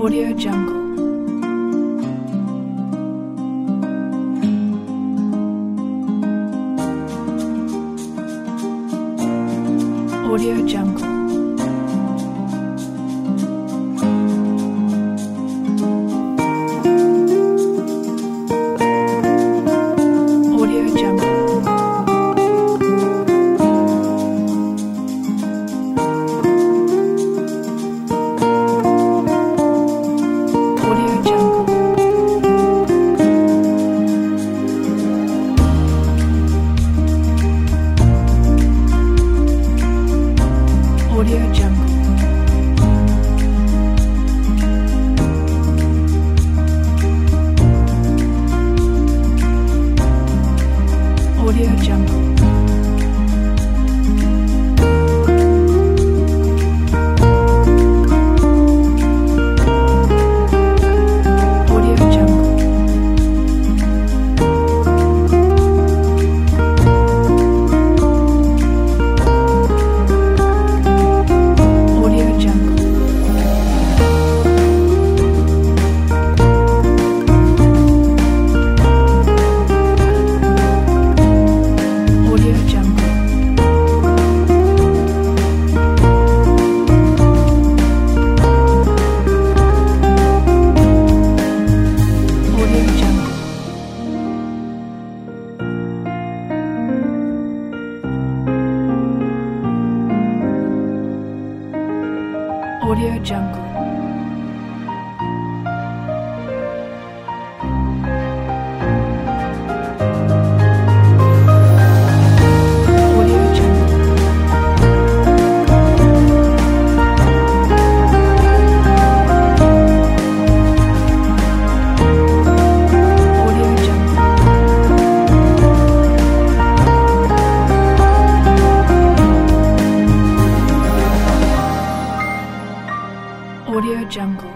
Audio Jungle. Audio Jungle. Audio Jungle. Audio Jungle. Audio Jungle. Audio Jungle. Audio Jungle. Audio Jungle. Audio Jungle. Audio Jungle. Audio Jungle. Audio Jungle. Audio Jungle. Audio Jungle.